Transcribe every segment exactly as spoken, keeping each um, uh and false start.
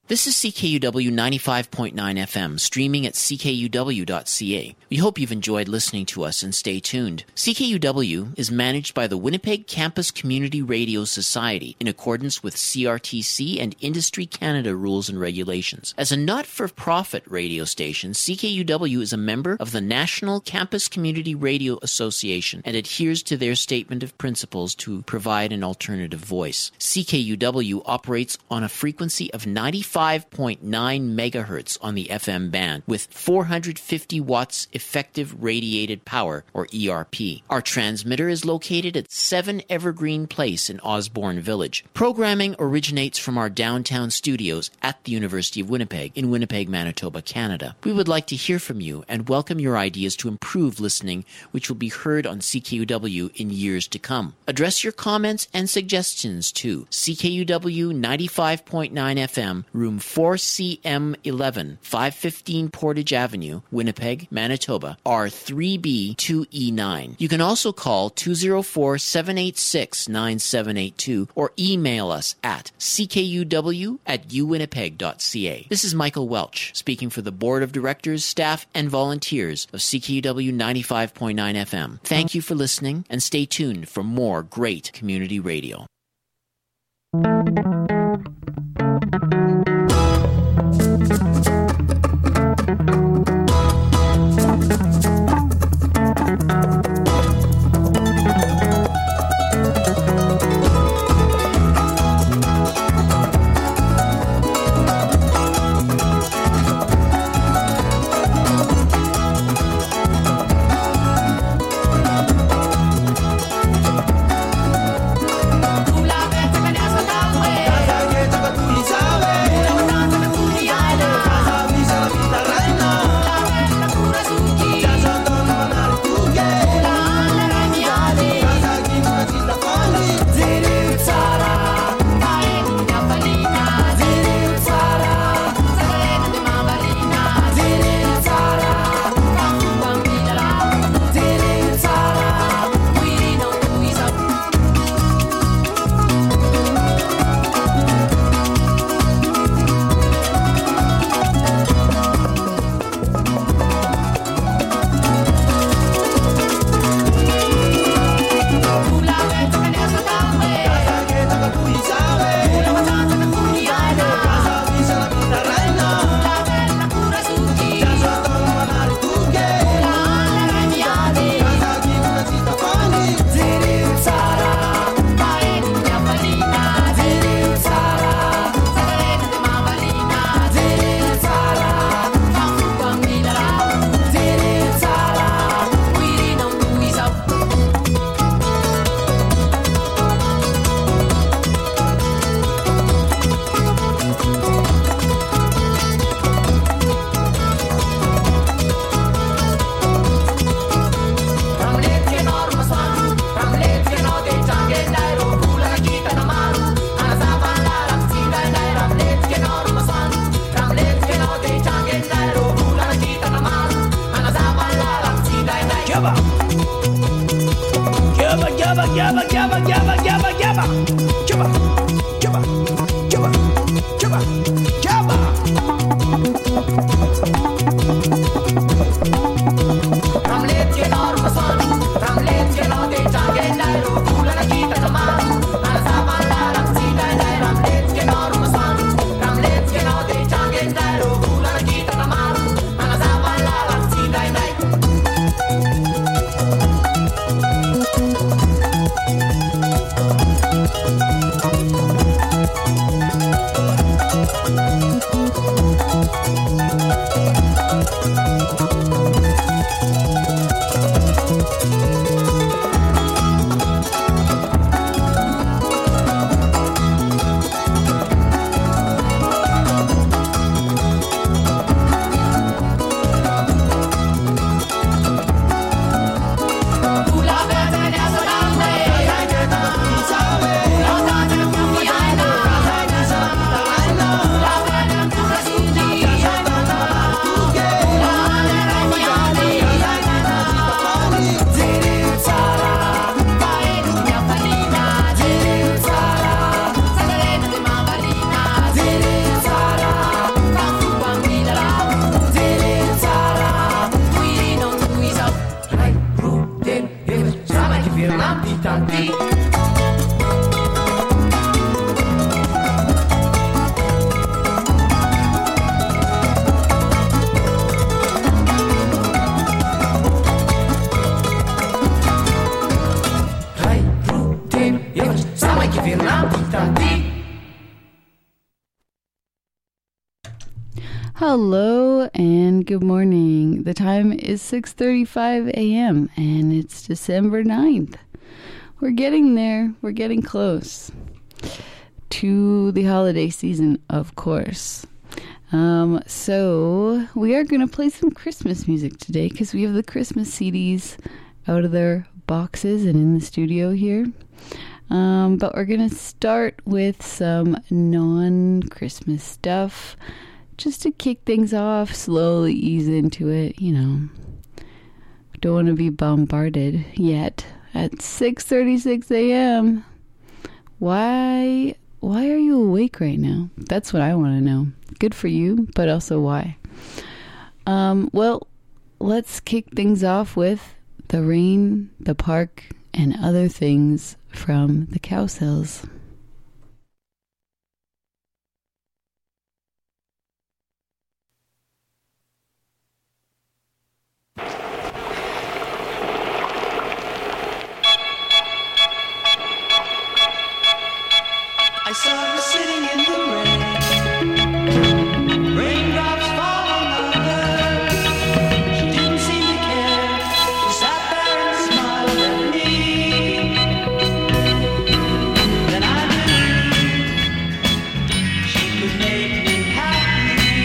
This is C K U W ninety-five point nine F M, streaming at c k u w dot c a. We hope you've enjoyed listening to us and stay tuned. C K U W is managed by the Winnipeg Campus Community Radio Society in accordance with C R T C and Industry Canada rules and regulations. As a not-for-profit radio station, C K U W is a member of the National Campus Community Radio Association and adheres to their statement of principles to provide an alternative voice. C K U W operates on a frequency of ninety-five point nine megahertz on the F M band with four hundred fifty watts effective radiated power, or E R P. Our transmitter is located at seven Evergreen Place in Osborne Village. Programming originates from our downtown studios at the University of Winnipeg in Winnipeg, Manitoba, Canada. We would like to hear from you and welcome your ideas to improve listening, which will be heard on C K U W in years to come. Address your comments and suggestions to C K U W ninety-five point nine F M, room four C M eleven, five fifteen Portage Avenue, Winnipeg, Manitoba, R three B two E nine. You can also call two oh four, seven eight six, nine seven eight two or email us at c k u w at u winnipeg dot c a. This is Michael Welch, speaking for the Board of Directors, staff, and volunteers of C K U W ninety-five point nine F M. Thank you for listening, and stay tuned for more great community radio. Bye. tanti. Hai rutin, još samo je kefirnati tanti. Hello and good morning. The time is six thirty-five a.m. and it's December ninth. We're getting there. We're getting close to the holiday season, of course. Um, so we are going to play some Christmas music today because we have the Christmas C Ds out of their boxes and in the studio here. Um, but we're going to start with some non-Christmas stuff. Just to kick things off, slowly ease into it, you know. Don't want to be bombarded yet at six thirty-six a.m. Why why are you awake right now? That's what I want to know. Good for you, but also why? Um, well, let's kick things off with The Rain, the Park, and Other Things from the Cowsills. I saw her sitting in the rain, raindrops falling on her. She didn't seem to care. She sat there and smiled at me. Then I knew she could make me happy.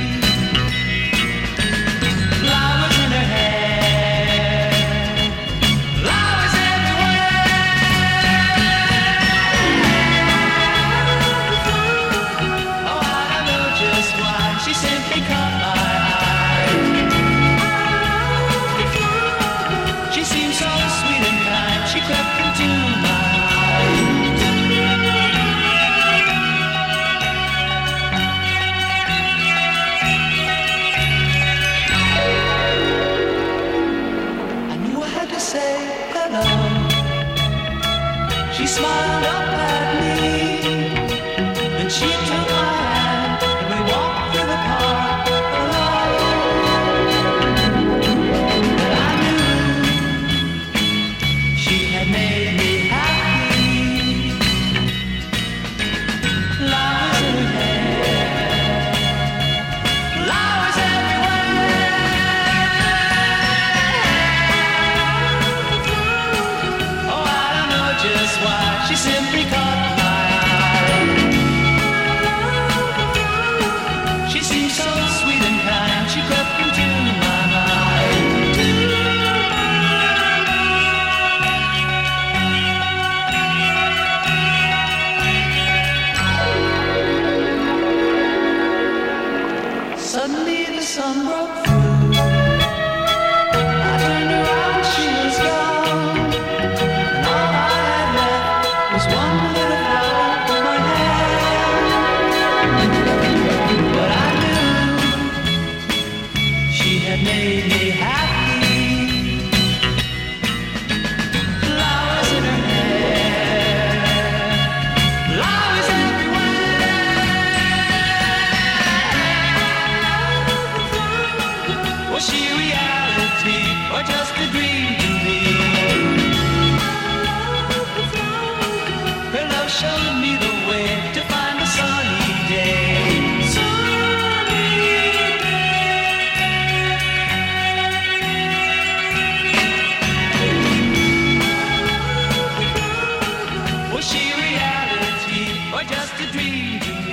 Flowers in her hair, flowers everywhere. She simply caught my eye. She seemed so sweet and kind. She crept into my mind. I knew I had to say hello. She smiled up at me. Then she took my hand. Walked through the park alone, and I knew she had made me happy. Flowers in her hair, flowers everywhere. Oh, I don't know just why she simply caught my eye. She seemed so sweet and kind. She crept into my mind. Suddenly the sun broke through. I turned around, she was gone, and all I had left was one little flower in my hand. But I She had made me happy. Flowers in her hair, flowers everywhere. Was she reality or just a dream to me? Her love showed me the way to find a sunny day. Was she reality or just a dream to me?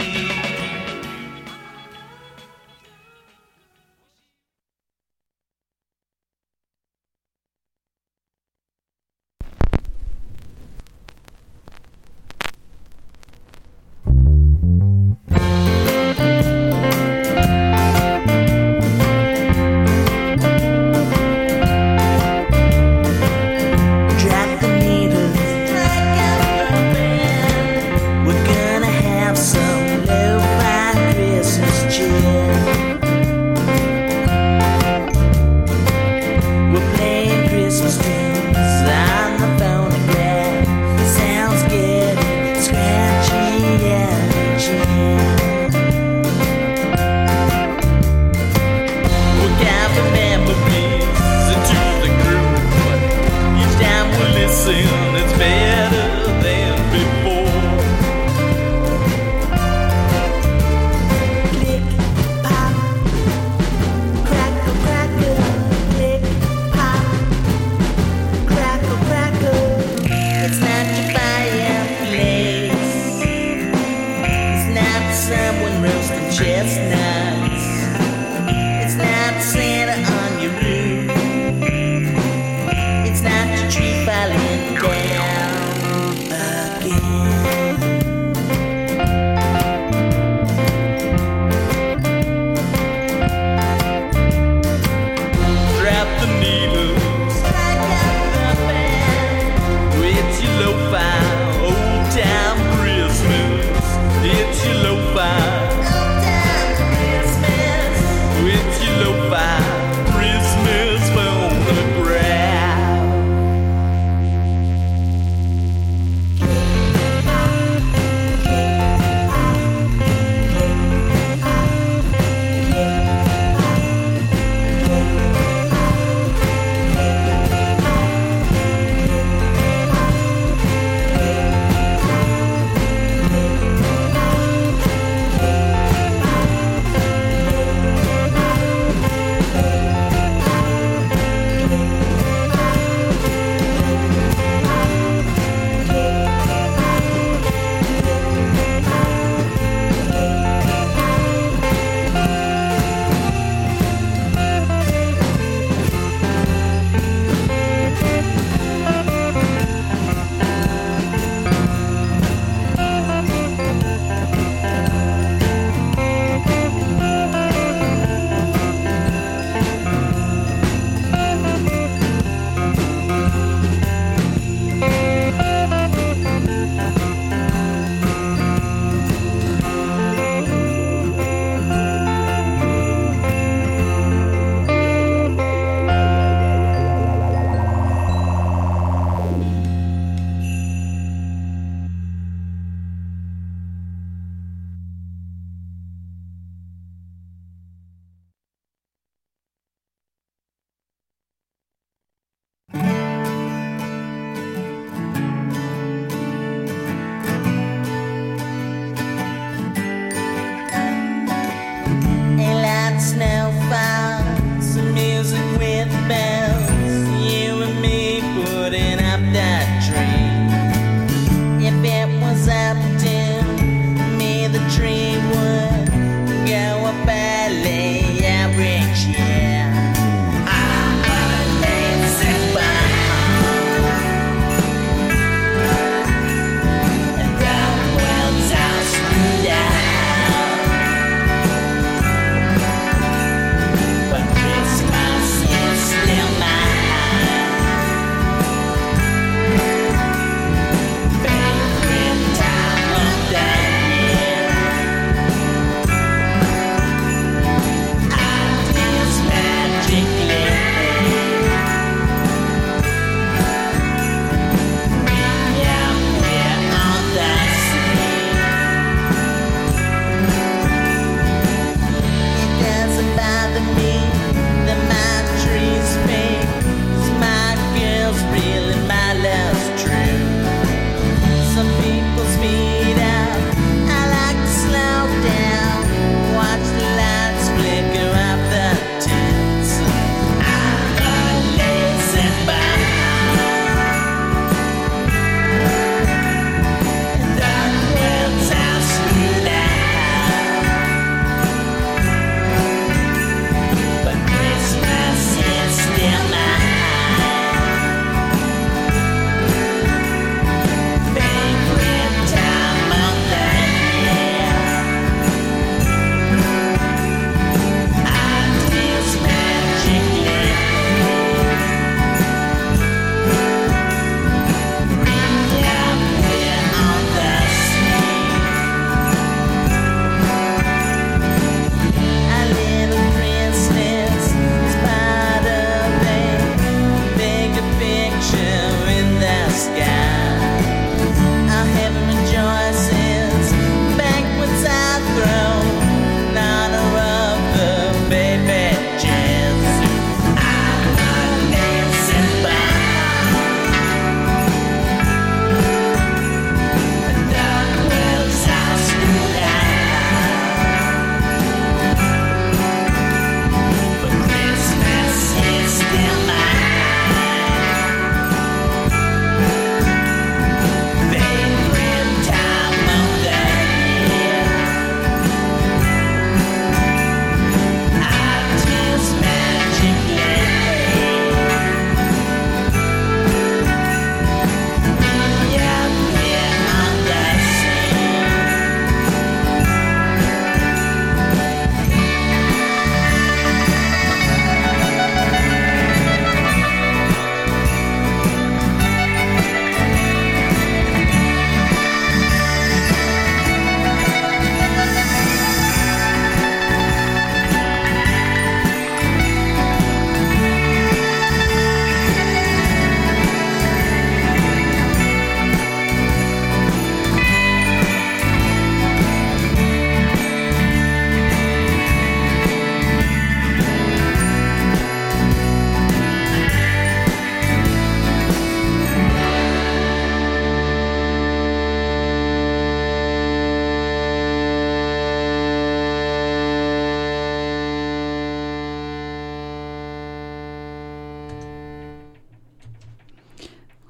at the needles, back at the band. It's your lo-fi, old time Christmas. It's your lo-fi, old time Christmas. It's your lo-fi Christmas phonograph.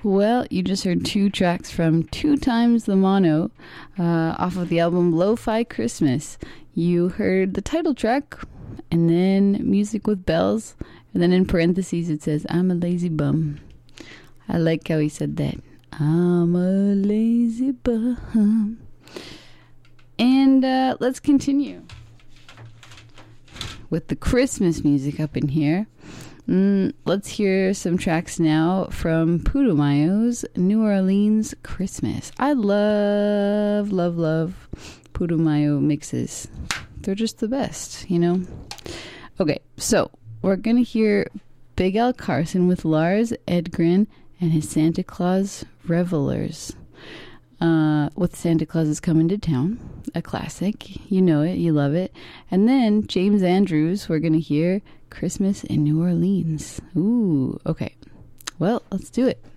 Well, you just heard two tracks from Two Times the Mono uh, off of the album Lo-Fi Christmas. You heard the title track and then Music with Bells. And then in parentheses it says, I'm a lazy bum. I like how he said that. I'm a lazy bum. And uh, let's continue with the Christmas music up in here. Mm, let's hear some tracks now from Putumayo's New Orleans Christmas. I love, love, love Putumayo mixes. They're just the best, you know? Okay, so we're going to hear Big Al Carson with Lars Edgren and his Santa Claus Revelers. Uh, with Santa Claus is Coming to Town, a classic. You know it, you love it. And then James Andrews, we're going to hear Christmas in New Orleans. Ooh, okay. Well, let's do it.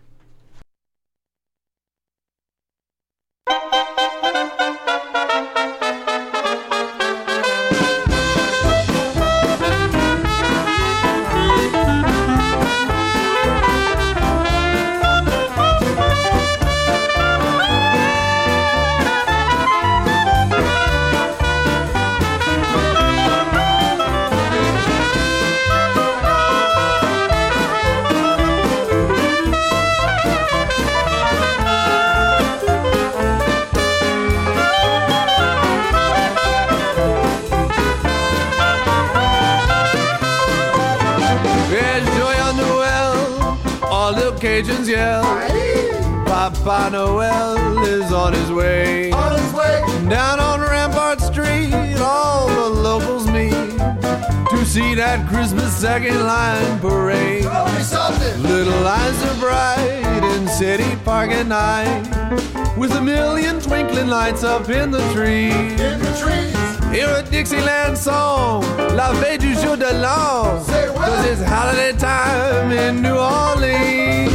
Cajuns yell, Papa Noel is on his way. On his way. Down on Rampart Street, all the locals meet to see that Christmas second line parade. Tell me something. Little lights are bright in City Park at night, with a million twinkling lights up in the trees. In the trees. Hear a Dixieland song, La Fête du Jour de l'An, Say what? 'cause it's holiday time in New Orleans.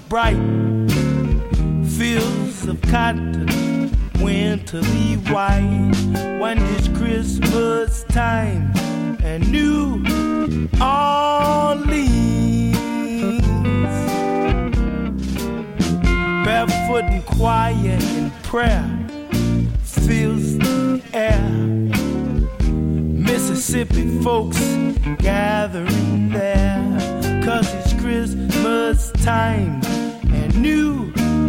bright. Fields of cotton, winterly white. When it's Christmas time and New Orleans, barefoot and quiet in prayer fills the air. Mississippi folks gathering there, 'cause it's Christmas time and New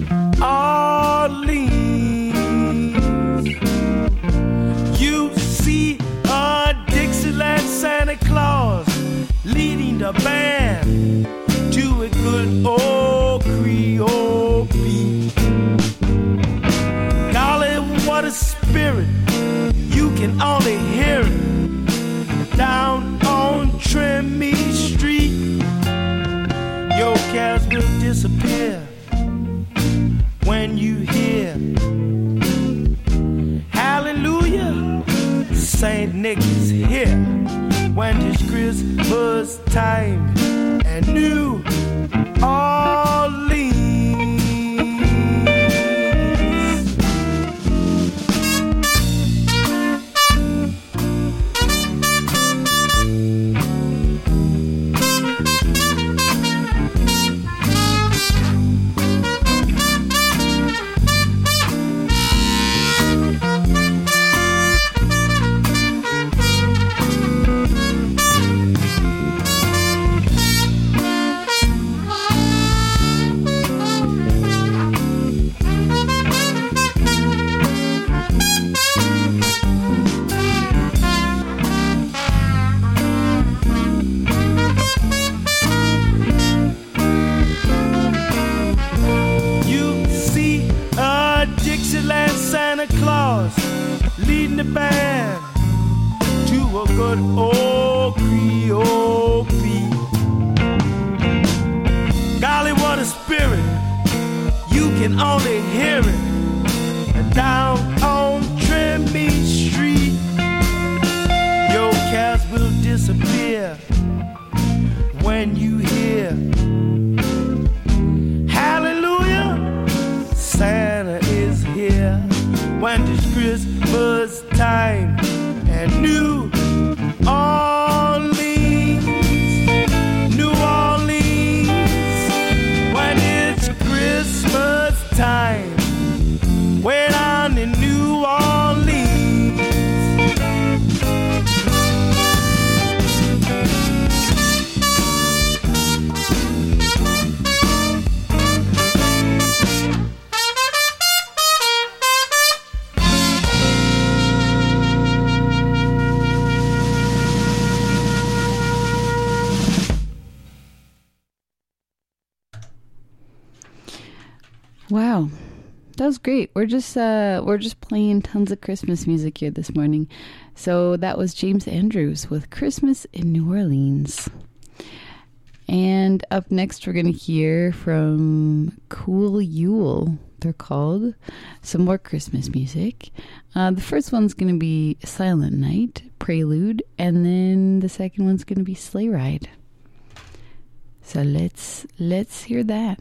Orleans. You see a Dixieland Santa Claus leading the band to a good old Creole beat. Golly, what a spirit, you can only hear it down on Trimmy Street. Your cares will disappear when you hear hallelujah, Saint Nick is here. When it's Christmas time and New Orleans. Santa Claus leading the band to a good old Creole beat. Golly, what a spirit, you can only hear it down on Trimmy Street. Your cares will disappear when you hear hallelujah, Santa is here. When it's Christmas time and New Orleans, New Orleans. When it's Christmas time, way down in New Orleans. Wow, that was great. We're just uh, we're just playing tons of Christmas music here this morning. So that was James Andrews with Christmas in New Orleans. And up next, we're going to hear from Cool Yule. They're called some more Christmas music. Uh, the first one's going to be Silent Night, Prelude, and then the second one's going to be Sleigh Ride. So let's let's hear that.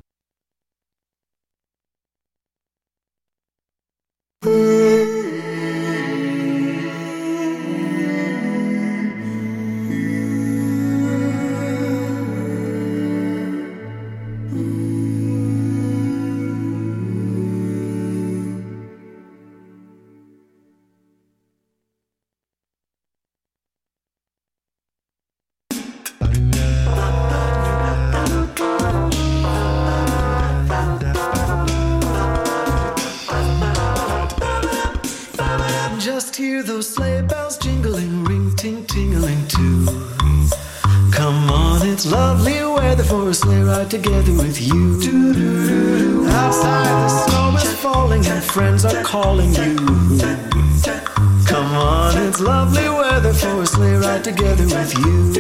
Just hear those sleigh bells jingling, ring, ting, tingling too. Come on, it's lovely weather for a sleigh ride together with you. Outside the snow is falling and friends are calling you. Come on, it's lovely weather for a sleigh ride together with you.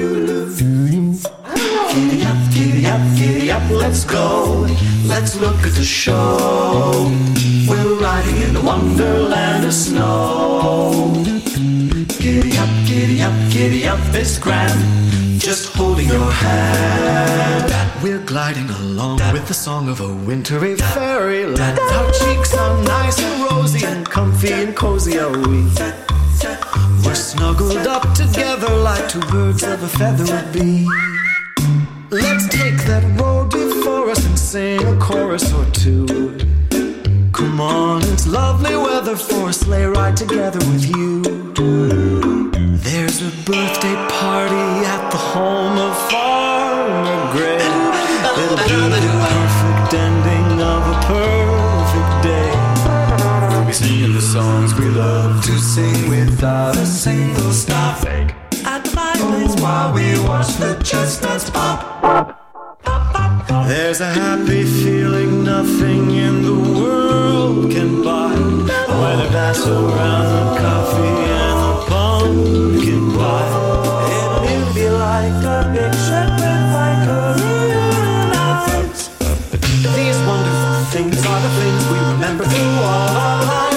Giddy up, giddy up, giddy up, let's go. Let's look at the show. We're riding in a wonderland of snow. Giddy up, giddy up, giddy up, it's grand. Just holding your hand. we're gliding along with the song of a wintry fairyland. Our cheeks are nice and rosy and comfy and cozy are we. We're snuggled up together like two birds of a feather would be. Let's take that road before us and sing a chorus or two. Come on, it's lovely weather for a sleigh ride together with you. There's a birthday party at the home of Farmer Gray. It'll be the perfect ending of a perfect day. We'll be singing the songs we love to sing without a single stop. At the fireplace while we watch the chestnuts pop. There's a happy feeling nothing in the world can buy. When a glass around the coffee and the pumpkin pie. It'll be like a big ship with like a realize. These wonderful things are the things we remember through all our lives.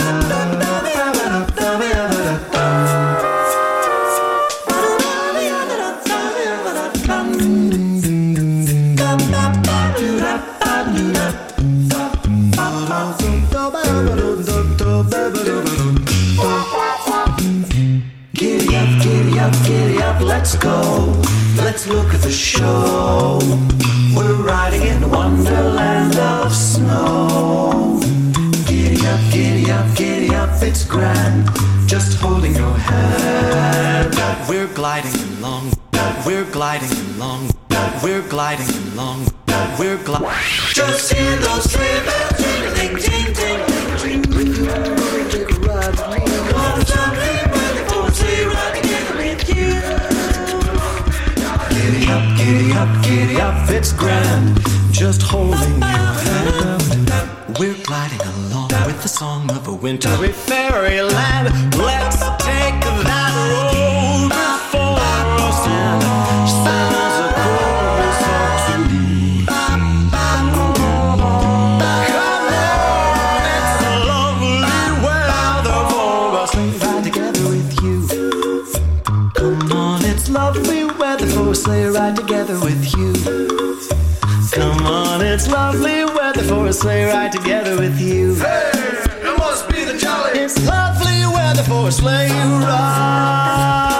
Giddy up, giddy up, giddy up, let's go. Let's look at the show. We're riding in a wonderland of snow. Giddy up, giddy up, giddy up, it's grand. Just holding your hand. We're gliding along. We're gliding along. We're gliding along. We're gliding. Just hear those sleigh bells jingling, ting, ting, ting, ting. Take a ride with me. All the time, we're for a sleigh ride together with you. Giddy up, giddy up, giddy up, it's grand. Just holding your hand. We're gliding along with the song of a wintry fairyland. Let's take that road before us and sing us a chorus or two. Come on, it's a lovely weather for us. Ride together with you. Come on, it's lovely weather for a sleigh ride together with you. Come on, it's lovely weather for a sleigh ride together with you. Hey, it must be the jolly. It's lovely weather for a sleigh ride.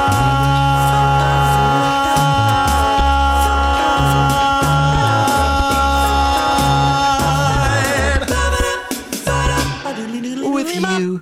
With you.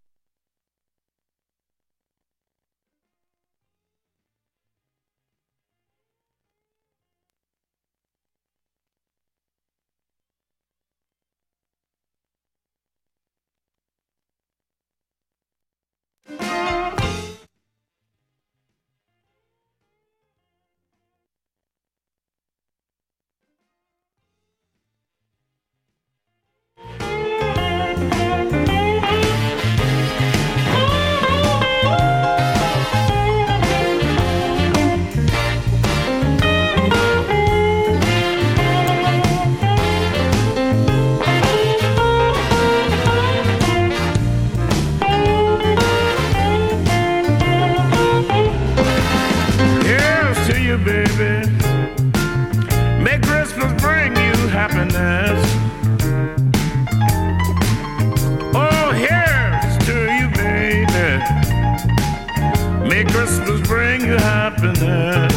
Christmas bring you happiness.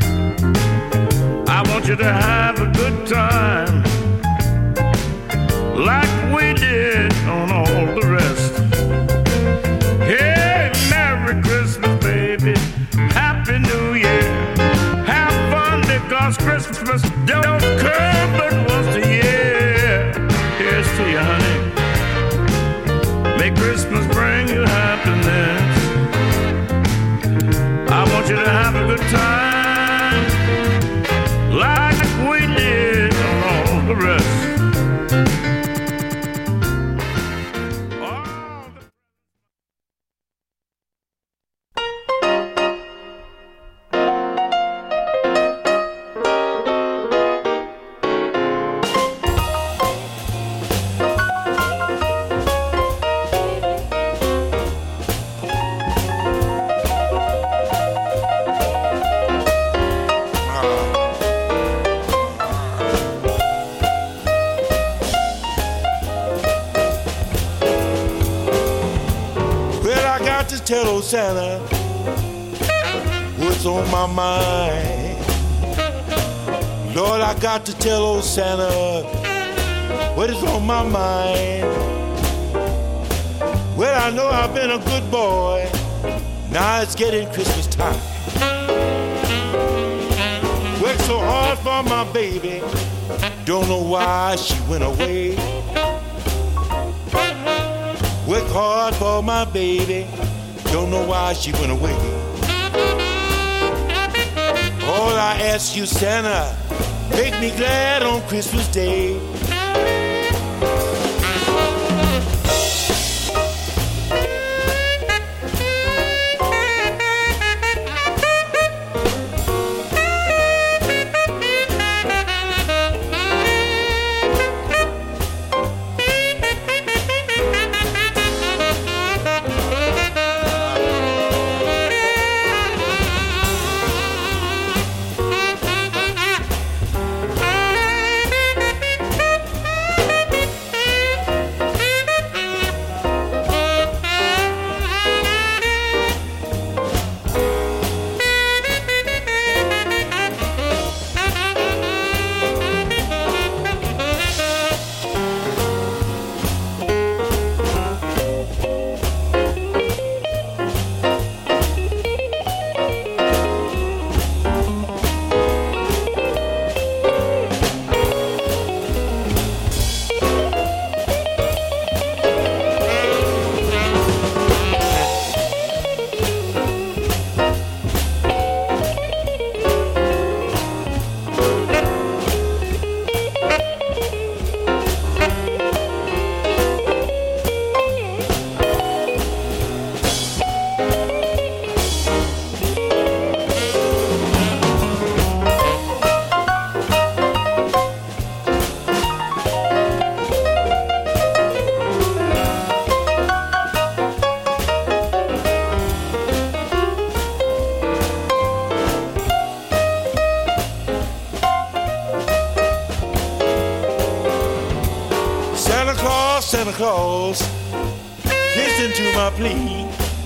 I want you to have a good time, like we did on all the rest. Hey, Merry Christmas, baby. Happy New Year. Have fun because Christmas don't come but once a year. Here's to you, honey. May Christmas bring you happiness. I want you to have a good time, like we did on all the rest. All the got to tell old Santa what's on my mind. Lord, I got to tell old Santa what is on my mind. Well, I know I've been a good boy. Now it's getting Christmas time. Worked so hard for my baby. Don't know why she went away. Work hard for my baby. Don't know why she went away. All I ask you, Santa, make me glad on Christmas Day. Santa Claus, listen to my plea.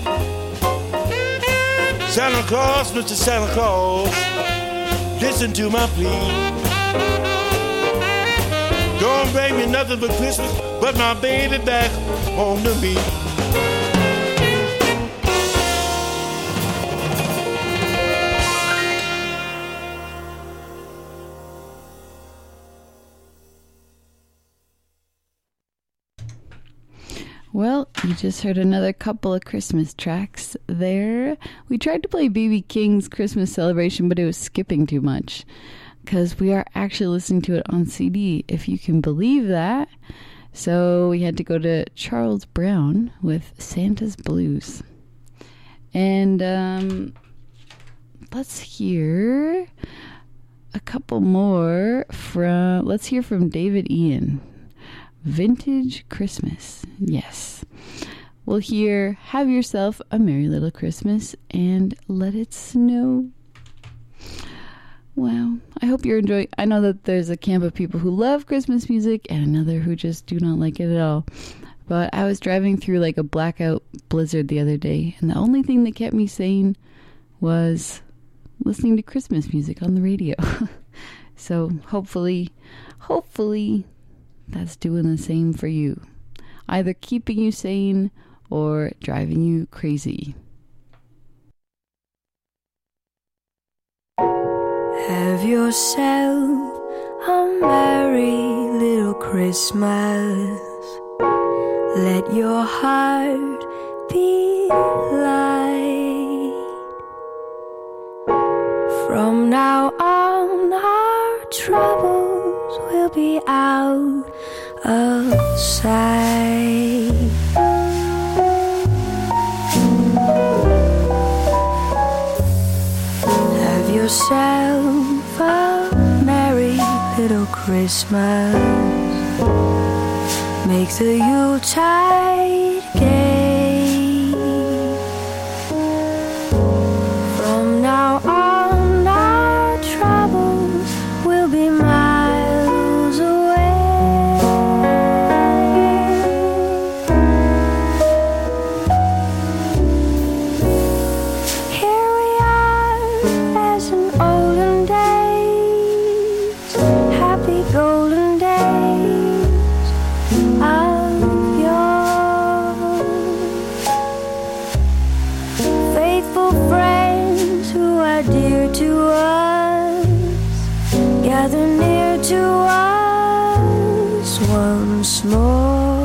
Santa Claus, Mister Santa Claus, listen to my plea. Don't bring me nothing but Christmas, but my baby back home to me. Well, you just heard another couple of Christmas tracks there. We tried to play B B King's Christmas Celebration, but it was skipping too much because we are actually listening to it on C D, if you can believe that. So we had to go to Charles Brown with Santa's Blues. And um, let's hear a couple more from, let's hear from David Ian. Vintage Christmas. Yes. We'll hear Have Yourself a Merry Little Christmas and Let It Snow. Wow. I hope you're enjoying. I know that there's a camp of people who love Christmas music and another who just do not like it at all. But I was driving through like a blackout blizzard the other day, and the only thing that kept me sane was listening to Christmas music on the radio. So hopefully, hopefully that's doing the same for you. Either keeping you sane or driving you crazy. Have yourself a merry little Christmas. Let your heart be light. From now on our troubles will be out of sight. Have yourself a merry little Christmas. Make the Yuletide gay. From now on our troubles will be miles away. gather near to us once more.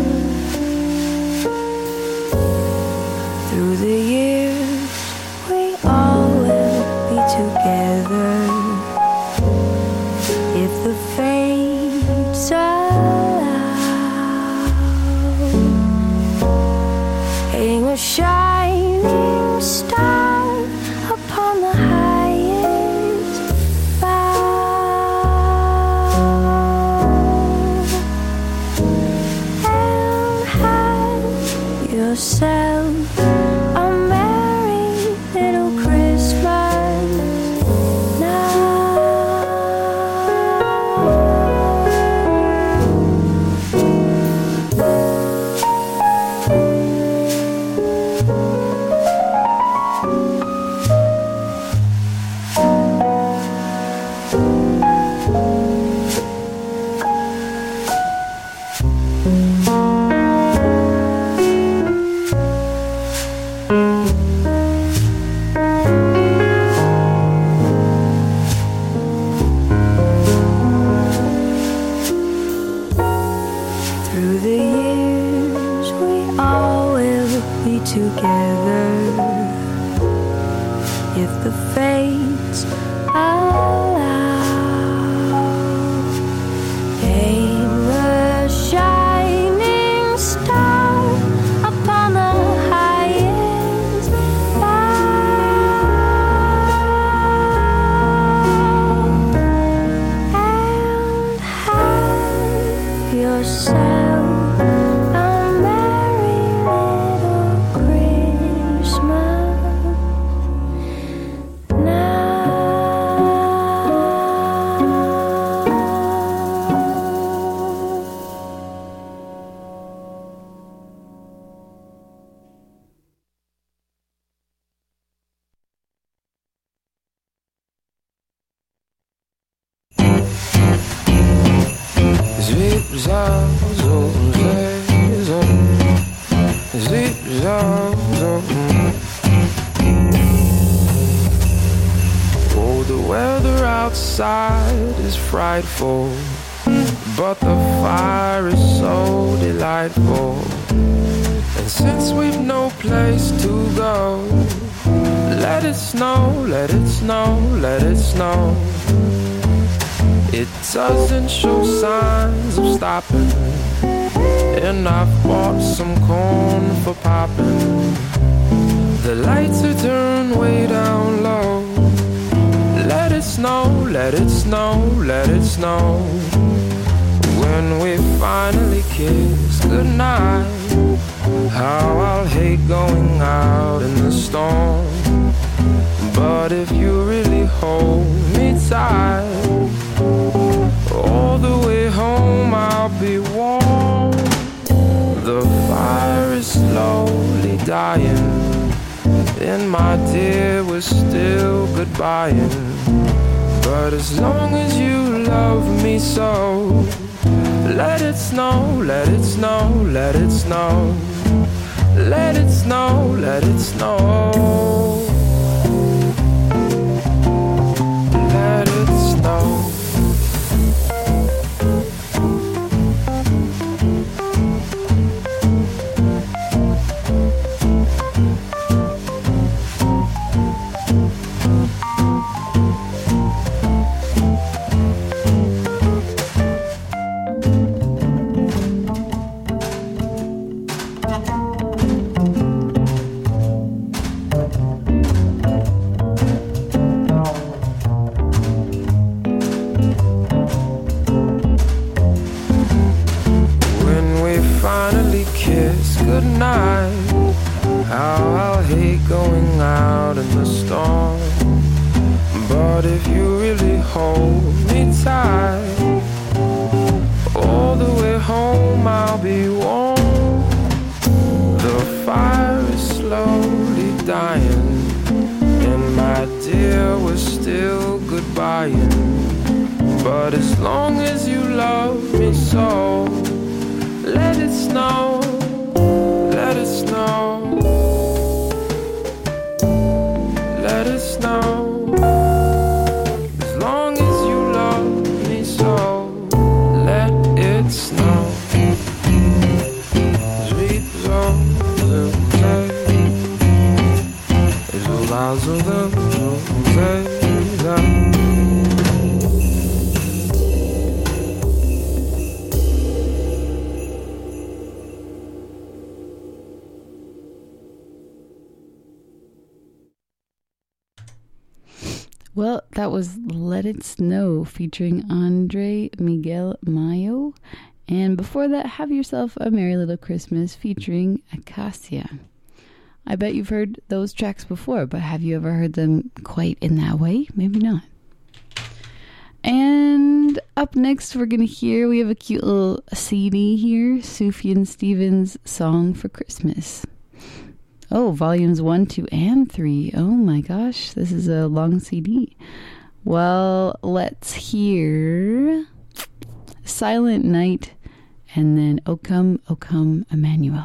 Through the years, we all will be together if the fates allow. Hang a shining star upon the highest bough, and have yourself a merry little Christmas now. Through the years, we all will be together if the fates allow. Hang a shining star upon the highest bough, and have yourself a merry little Christmas Zip zap zoom zoom, zip zap zoom. Oh, the weather outside is frightful, but the fire is so delightful. And since we've no place to go, let it snow, let it snow, let it snow. It doesn't show signs of stopping, and I've bought some corn for popping. The lights are turned way down low. Let it snow, let it snow, let it snow. When we finally kiss goodnight, how I'll hate going out in the storm. But if you really hold me tight, all the way home I'll be warm. The fire is slowly dying, and my dear, we're still goodbying. But as long as you love me so, let it snow, let it snow, let it snow. Let it snow, let it snow. Let it snow. Goodnight, how I'll hate going out in the storm. But if you really hold me tight, all the way home I'll be warm. The fire is slowly dying, and my dear, we're still goodbying. But as long as you love me so, let it snow. Let it snow. Let it snow. As long as you love sides of the rosetta. Well, that was Let It Snow featuring Andre Miguel Mayo. And before that, Have Yourself a Merry Little Christmas featuring Acacia. I bet you've heard those tracks before, but have you ever heard them quite in that way? Maybe not. And up next, we're going to hear, we have a cute little C D here, Sufjan Stevens' Song for Christmas. Oh, volumes one, two, and three. Oh my gosh, this is a long C D. Well, let's hear Silent Night and then O Come, O Come, Emmanuel.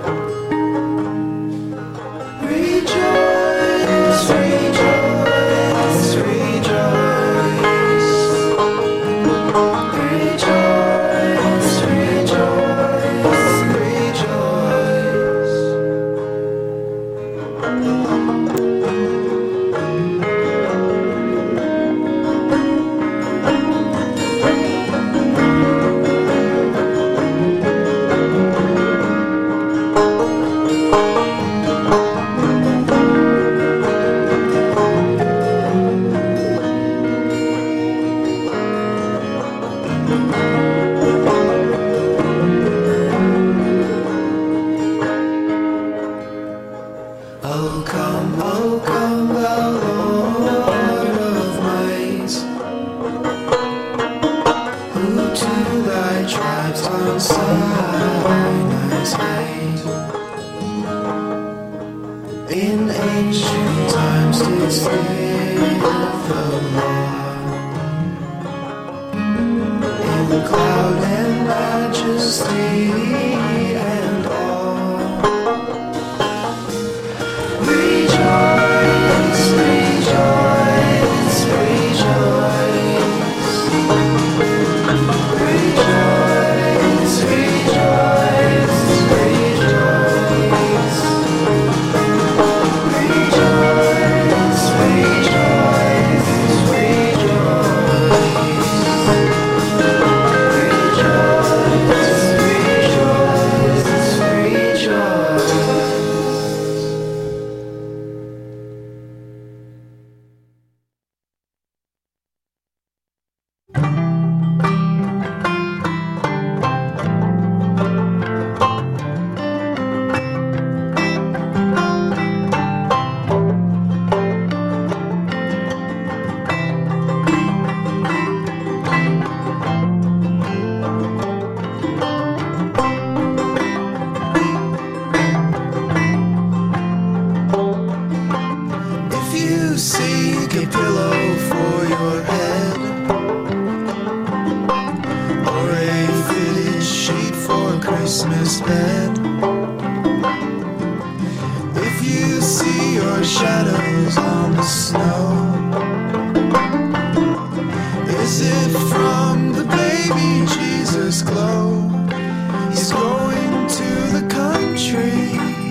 Rejoice, rejoice. angels three and all. Rejoice, rejoice, rejoice. Rejoice, rejoice, rejoice. Rejoice, rejoice, Christmas bed. If you see your shadows on the snow, is it from the baby Jesus glow? He's going to the country.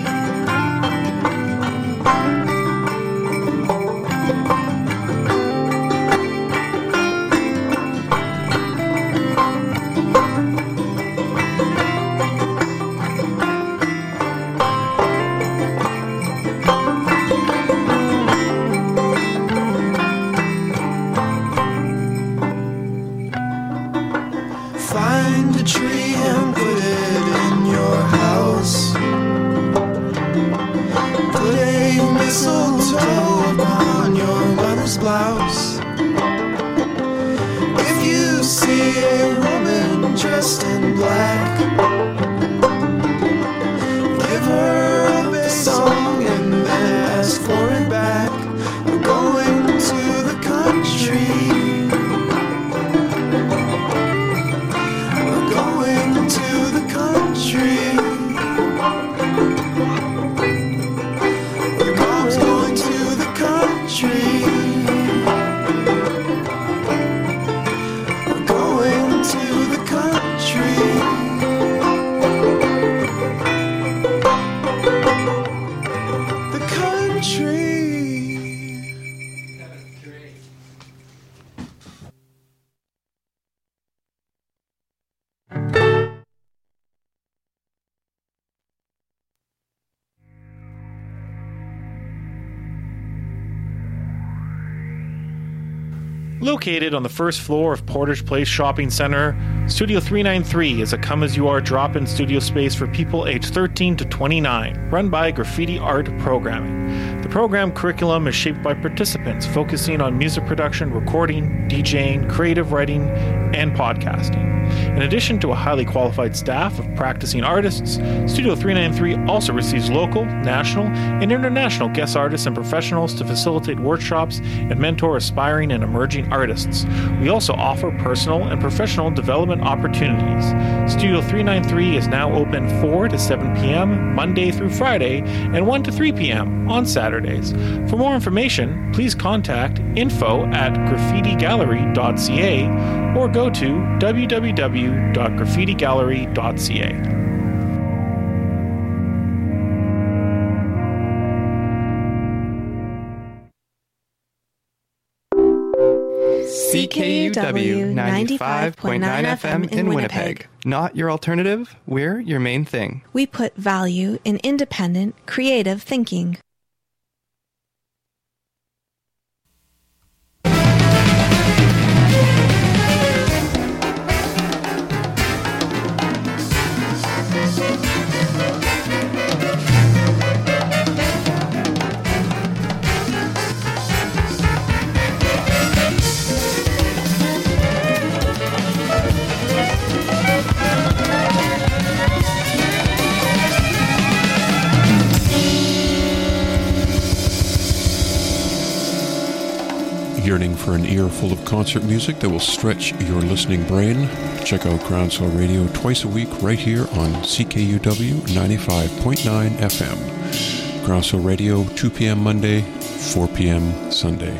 Find a tree and put it in your house. Put a mistletoe upon your mother's blouse. If you see a woman dressed in black, give her a big song and then ask for it back. We're going to the country. Located on the first floor of Portage Place Shopping Center, Studio three ninety-three is a come-as-you-are drop-in studio space for people aged thirteen to twenty-nine, run by Graffiti Art Programming. The program curriculum is shaped by participants focusing on music production, recording, DJing, creative writing, and podcasting. In addition to a highly qualified staff of practicing artists, Studio three ninety-three also receives local, national, and international guest artists and professionals to facilitate workshops and mentor aspiring and emerging artists. We also offer personal and professional development opportunities. Studio three ninety-three is now open four to seven p.m. Monday through Friday and one to three p.m. on Saturdays. For more information, please contact info at graffiti gallery dot c a or go to w w w dot graffiti gallery dot c a. C K U W ninety-five point nine F M in Winnipeg. Not your alternative, we're your main thing. We put value in independent, creative thinking. Yearning for an ear full of concert music that will stretch your listening brain? Check out Groundswell Radio twice a week right here on C K U W ninety-five point nine F M. Groundswell Radio, two p.m. Monday, four p.m. Sunday.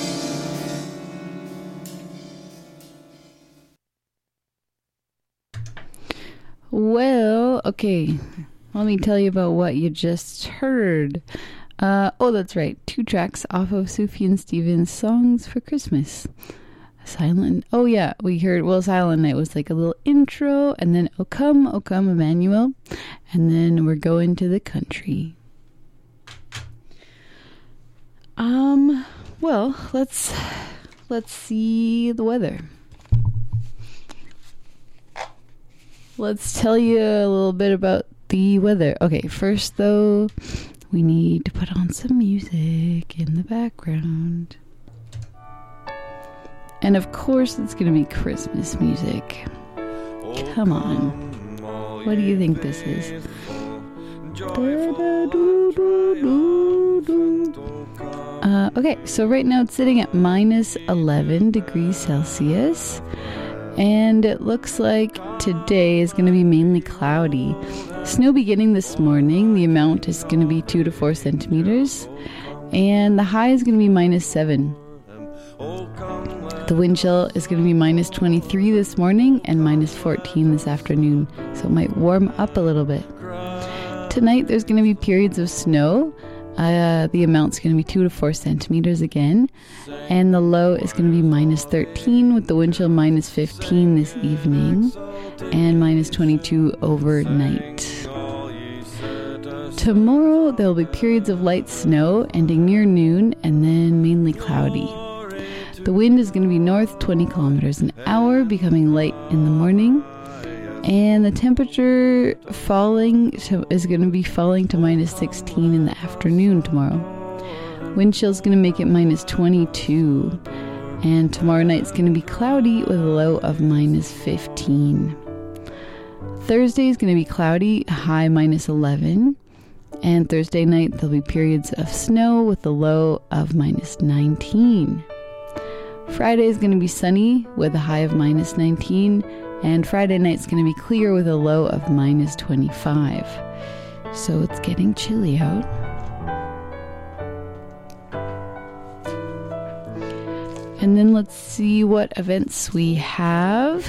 Well, okay. Let me tell you about what you just heard. Uh, oh, that's right. Two tracks off of Sufjan Stevens' Songs for Christmas. Silent. Oh, yeah. We heard, well, Silent Night was like a little intro, and then O Come, O Come, Emmanuel. And then we're going to the country. Um, well, let's, let's see the weather. Let's tell you a little bit about the weather. Okay, first though, we need to put on some music in the background. And of course, it's going to be Christmas music. Come on. What do you think this is? Uh, okay, so right now it's sitting at minus eleven degrees Celsius. And it looks like today is going to be mainly cloudy. Snow beginning this morning. The amount is going to be two to four centimeters. And the high is going to be minus seven. The wind chill is going to be minus twenty-three this morning and minus fourteen this afternoon. So it might warm up a little bit. Tonight there's going to be periods of snow. Uh, the amount's going to be two to four centimeters again. And the low is going to be minus thirteen with the wind chill minus fifteen this evening. And minus twenty-two overnight. Tomorrow there will be periods of light snow ending near noon and then mainly cloudy. The wind is going to be north twenty kilometers an hour, becoming light in the morning. And the temperature falling to, is going to be falling to minus sixteen in the afternoon tomorrow. Wind chill is going to make it minus twenty-two. And tomorrow night is going to be cloudy with a low of minus fifteen. Thursday is going to be cloudy, high minus eleven. And Thursday night there'll be periods of snow with a low of minus nineteen. Friday is going to be sunny with a high of minus nineteen. And Friday night's going to be clear with a low of minus twenty-five. So it's getting chilly out. And then let's see what events we have.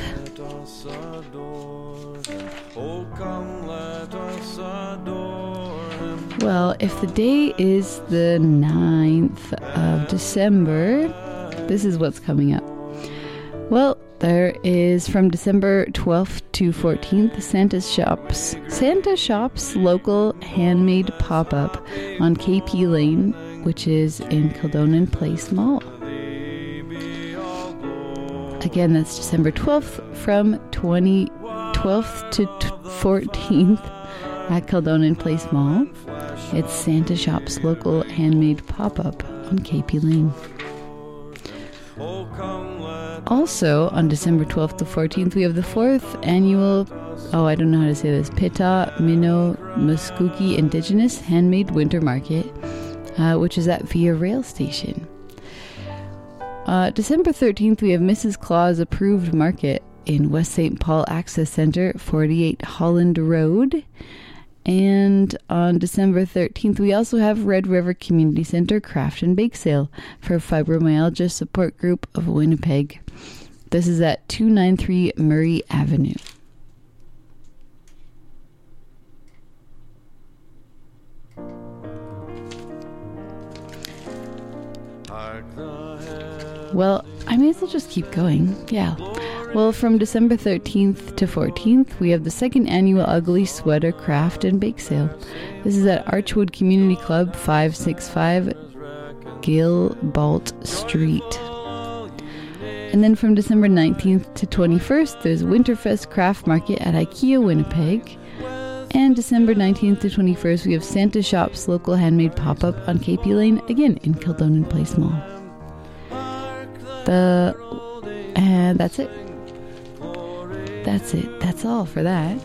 Well, if the day is the ninth of December, this is what's coming up. Well, there is from December twelfth to fourteenth, Santa Shops. Santa Shops local handmade pop-up on K P Lane, which is in Kildonan Place Mall. Again, that's December twelfth from twelfth to fourteenth at Kildonan Place Mall. It's Santa Shops local handmade pop-up on K P Lane. Also, on December twelfth to fourteenth, we have the fourth annual, oh, I don't know how to say this, Peta Mino Muscogee Indigenous Handmade Winter Market, uh, which is at Via Rail Station. Uh, December thirteenth, we have Missus Claus Approved Market in West Saint Paul Access Center, forty-eight Holland Road. And on December thirteenth, we also have Red River Community Center Craft and Bake Sale for Fibromyalgia Support Group of Winnipeg. This is at two ninety-three Murray Avenue. Well, I may as well just keep going. Yeah. Well, from December thirteenth to fourteenth, we have the second annual Ugly Sweater Craft and Bake Sale. This is at Archwood Community Club, five sixty-five Gilbalt Street. And then from December nineteenth to twenty-first, there's Winterfest Craft Market at IKEA Winnipeg. And December nineteenth to twenty-first, we have Santa Shops local handmade pop-up on K P Lane, again in Kildonan Place Mall. The and that's it. That's it. That's all for that.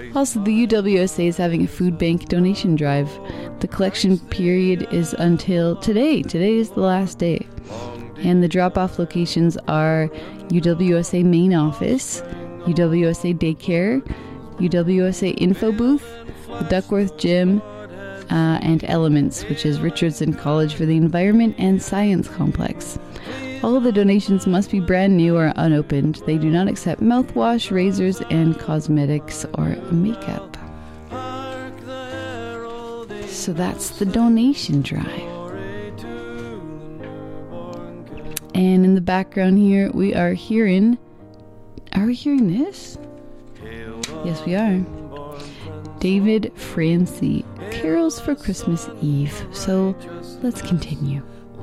Also, the U W S A is having a food bank donation drive. The collection period is until today. Today is the last day. And the drop-off locations are U W S A main office, U W S A daycare, U W S A info booth, the Duckworth Gym, uh, and Elements, which is Richardson College for the Environment and Science Complex. All of the donations must be brand new or unopened. They do not accept mouthwash, razors, and cosmetics or makeup. So that's the donation drive. And in the background here, we are hearing... Are we hearing this? Yes, we are. David Francie, Carols for Christmas Eve. So let's continue.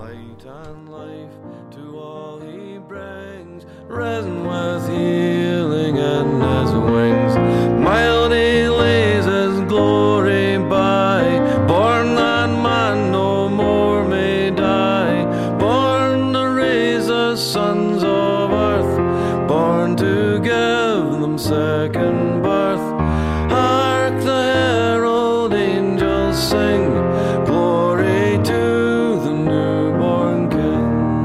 Resin with healing and as wings, mild he lays his glory by. Born that man no more may die, born to raise the sons of earth, born to give them second birth. Hark the herald angels sing, glory to the newborn King.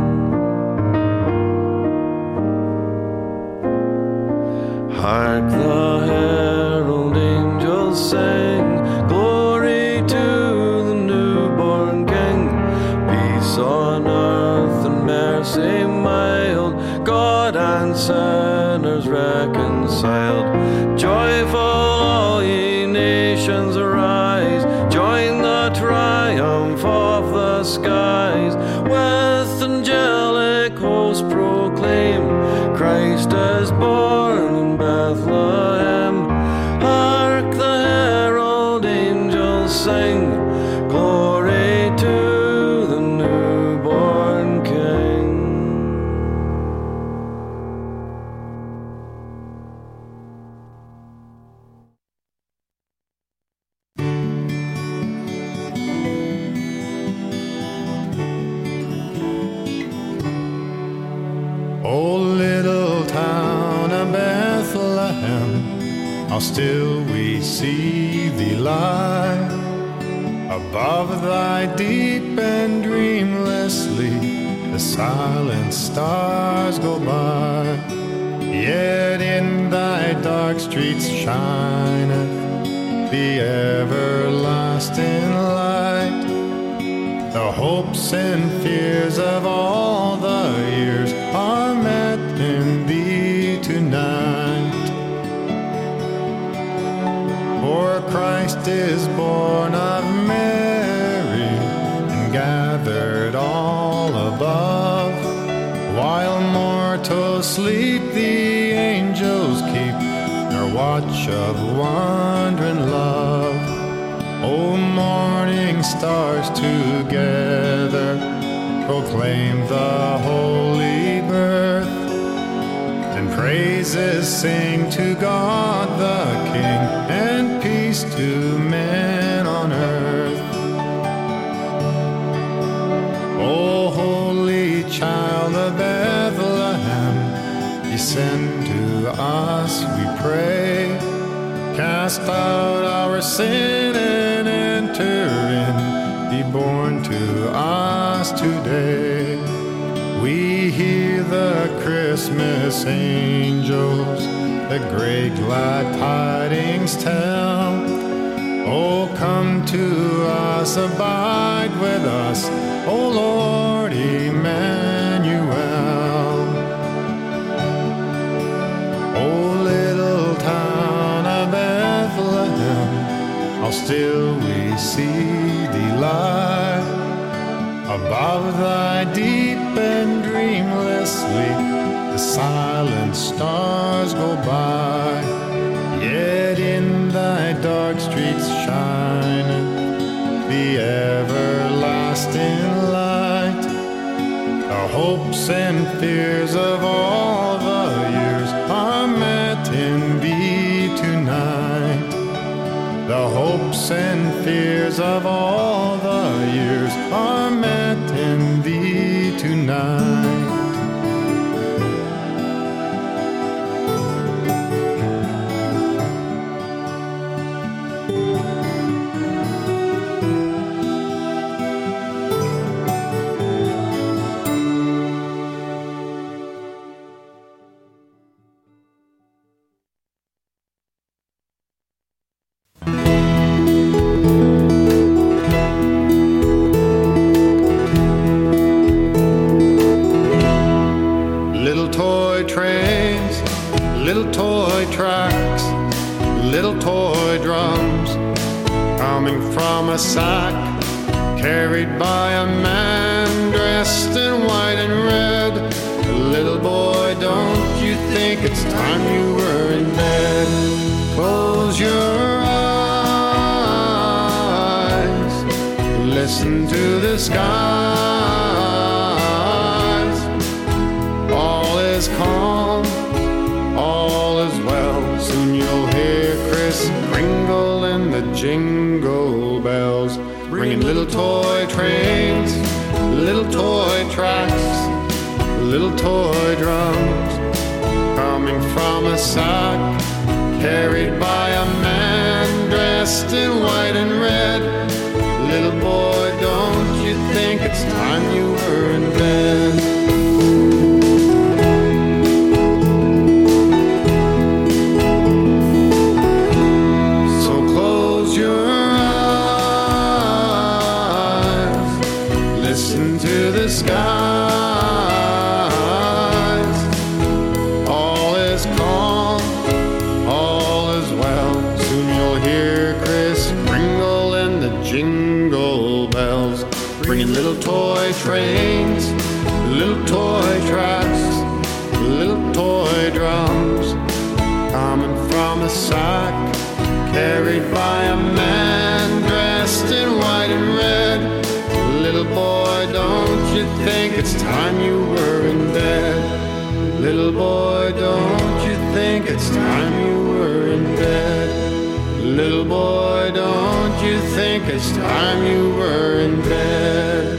Hark the herald angels sing, glory to the newborn King. Peace on earth and mercy mild, God and sinners reconciled. Joyful all ye nations arise, join the triumph of the skies. With angelic hosts proclaim, Christ is born in Bethlehem. Hark the herald angels sing, glory to the newborn King. O little town of Bethlehem, how still we see thee lie. Above thy deep and dreamlessly the silent stars go by. Yet in thy dark streets shineth the everlasting light. The hopes and fears of all the years are met in thee tonight. For Christ is born of Mary and gathered all above. While mortals sleep, the angels keep their watch of wondering love. O morning stars together proclaim the holy birth, and praises sing to God the King, and peace to men on earth. O holy child of Bethlehem, descend to us, we pray. Cast out our sin and enter in, be born to us today. We hear the Christmas angels, the great glad tidings tell. Oh, come to us, abide with us, O Lord Emmanuel. O little town of Bethlehem, how still we see thee lie. Above thy deep and dreamlessly the silent stars go by. Yet in thy dark streets shineth the everlasting light. The hopes and fears of all the years are met in thee tonight. The hopes and fears of all the years are met in thee tonight. carried by a man dressed in white and red. Little boy, don't you think it's time you were in bed? Close your eyes, listen to the skies. All is calm, all is well. Soon you'll hear Kris Kringle and the jingle bells, ringing little toy trains, little toy tracks, little toy drums, coming from a sack, carried by a man dressed in white and red. Little boy, don't you think it's time you were in bed? Skies. All is calm, all is well. Soon you'll hear Kris Kringle and the jingle bells, bringing little toy trains, little toy tracks, little toy drums, coming from a sack, carried by a man dressed in white and red. Little boy, don't you think it's time you were in bed? Little boy, don't you think it's time you were in bed? Little boy, don't you think it's time you were in bed?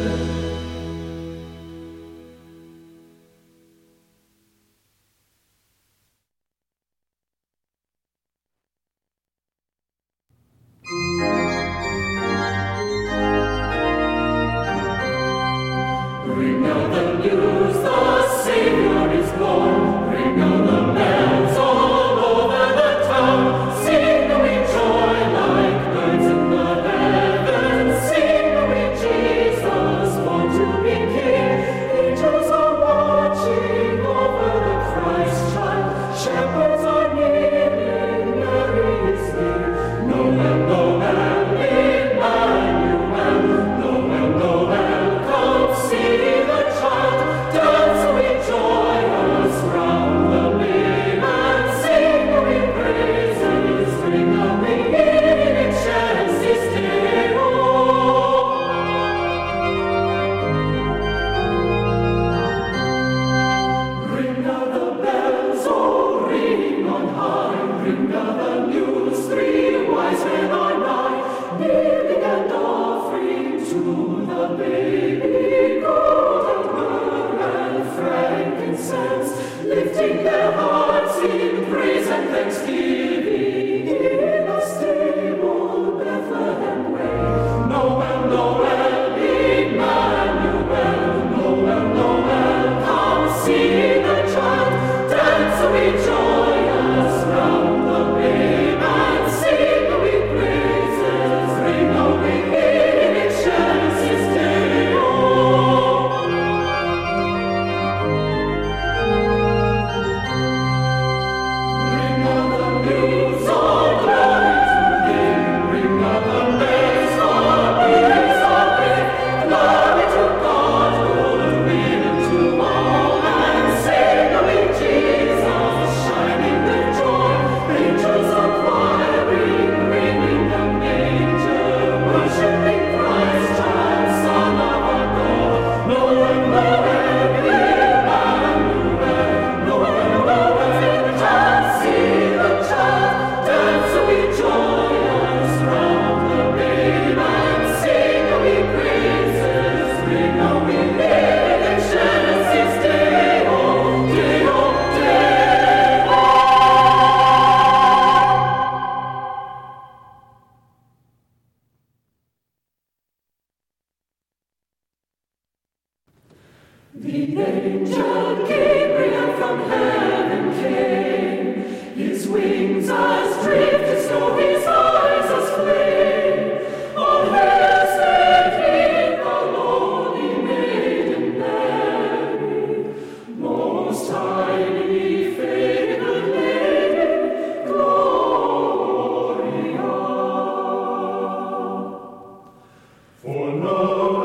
For no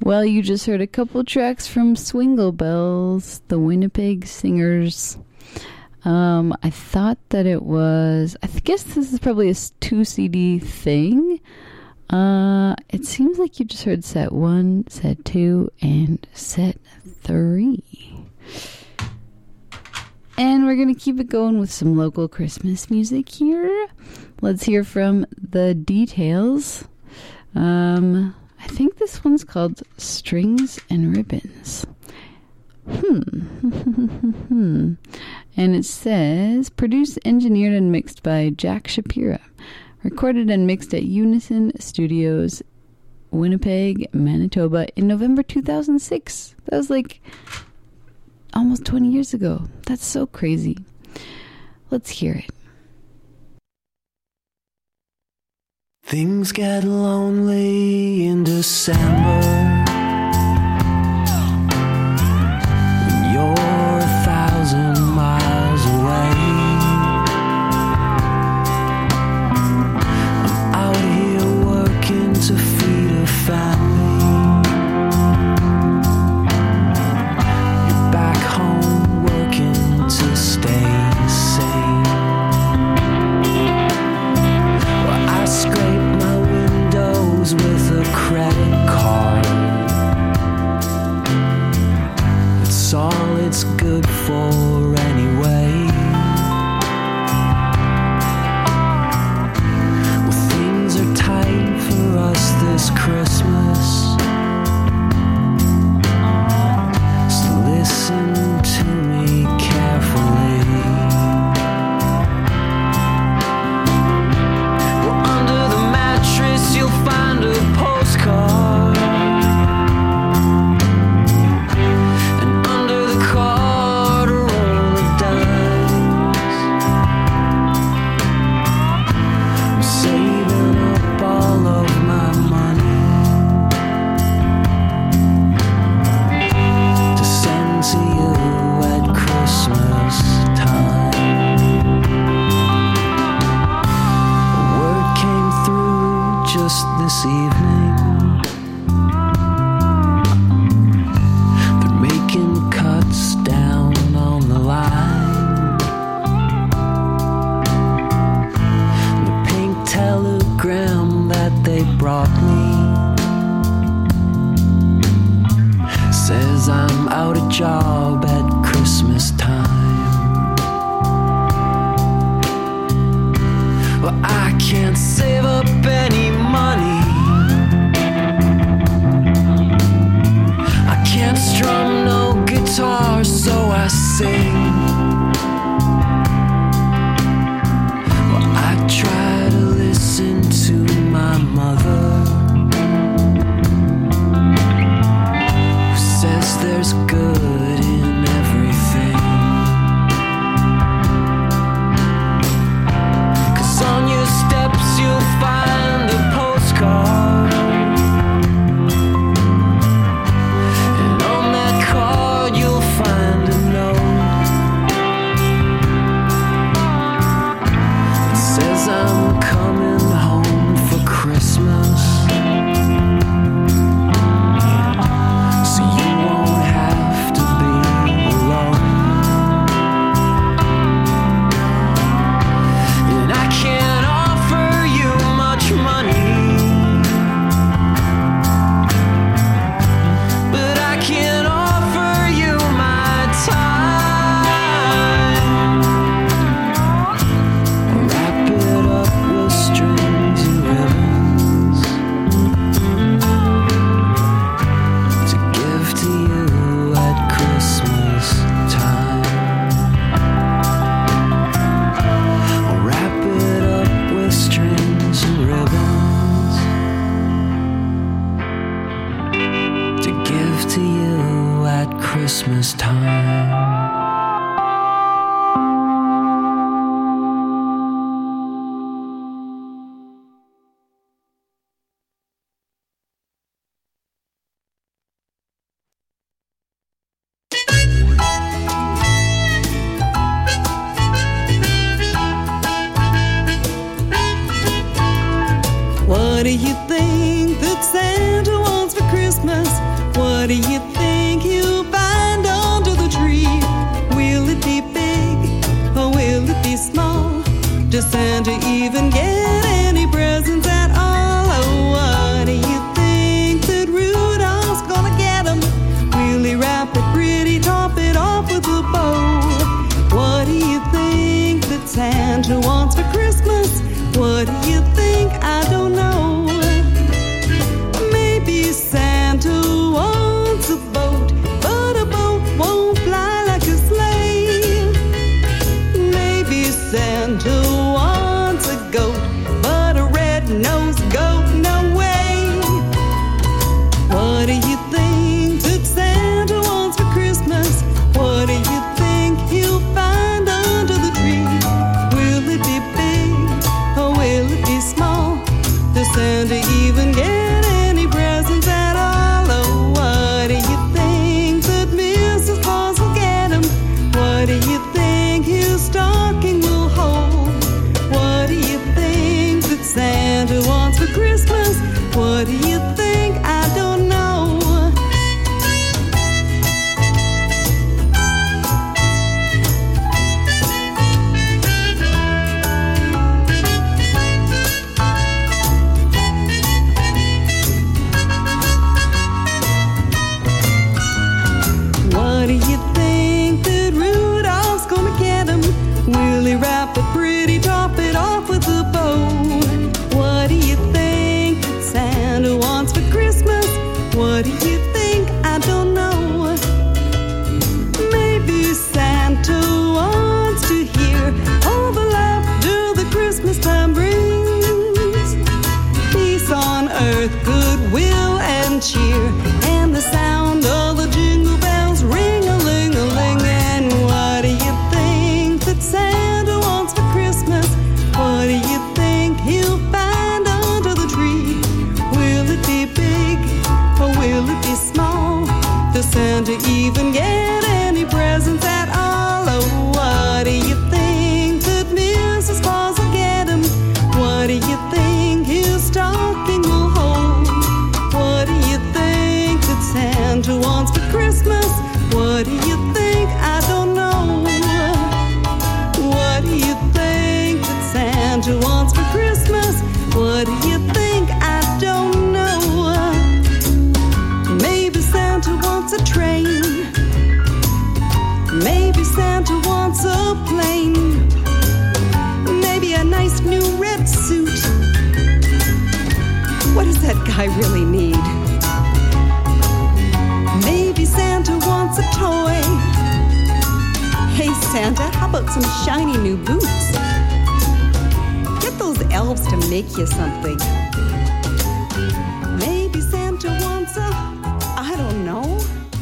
Well, you just heard a couple tracks from Swingle Bells, the Winnipeg Singers. Um, I thought that it was, I guess this is probably a two C D thing. Uh, it seems like you just heard set one, set two, and set three. And we're going to keep it going with some local Christmas music here. Let's hear from The Details. Um, I think this one's called Strings and Ribbons. Hmm. And it says, produced, engineered, and mixed by Jack Shapira. Recorded and mixed at Unison Studios, Winnipeg, Manitoba in November two thousand six. That was like almost twenty years ago. That's so crazy. Let's hear it. Things get lonely in December when you're a thousand miles away. I'm out here working to feed a family. You're back home working to stay sane. Well, I scrape my windows with a credit card. It's all it's good for anyway. Well, things are tight for us this Christmas, so listen to me carefully. Well, under the mattress you'll find a postcard, and under the card are all the dimes. I'm saving up all of my money to send to you at Christmas time. A word came through just this evening. They're making cuts down on the line. The pink telegram that they brought me says I'm out of job at Christmas time. Well, I can't save up any money. I can't strum no guitar, so I sing. Well, I try to listen to my mother, who says there's good in everything. 'Cause on your steps you'll find a postcard, and on that card you'll find a note. It says I'm coming home for Christmas, so you won't have to be alone. And I can't offer you much money, but I can offer you my time. I'll wrap it up with strings and ribbons to give to you at Christmas time. I'll wrap it up with strings and ribbons to give to you at Christmas time. What do you think that Santa wants for Christmas? Does Santa even get any presents at all? Oh, what do you think that Rudolph's gonna get him? Will he wrap it pretty, top it off with a bow? What do you think that Santa wants for Christmas? What do you think? I don't know. Maybe Santa wants a boat, but a boat won't fly like a sleigh. Maybe Santa wants a goat, but a red-nosed goat, no way. What do you think that Santa wants for Christmas? What do you think he'll find under the tree? Will it be big or will it be small? Does Santa even get any presents at all? Oh, what do you think that Missus Claus will get him? What do you think his stocking will hold? What do you think that Santa wants for Christmas? What do you think? I don't know. What do you think that Rudolph's gonna get him? Will he wrap it pretty, top it off with a bow? What do you think that Santa wants for Christmas? What do you think? I don't know. Maybe Santa wants to hear all the laughter the Christmas time brings. Peace on earth, goodwill and cheer, and the sound of the jingle bells ring-a-ling-a-ling. And what do you think that Santa wants for Christmas? What do you think he'll find under the tree? Will it be big or will it be small? Does Santa even get any presents at all? Oh, what do you think that Missus Claus will get him? What do you think his stocking will hold? What do you think that Santa wants for Christmas? What do you think? I don't know. What do you think that Santa wants for Christmas? What do you think? I don't know. Maybe Santa wants a train. Maybe Santa wants a plane. Maybe a nice new red suit. What does that guy really need? Maybe Santa wants a toy. Hey Santa, how about some shiny new boots? Get those elves to make you something. Maybe Santa wants a, I don't know.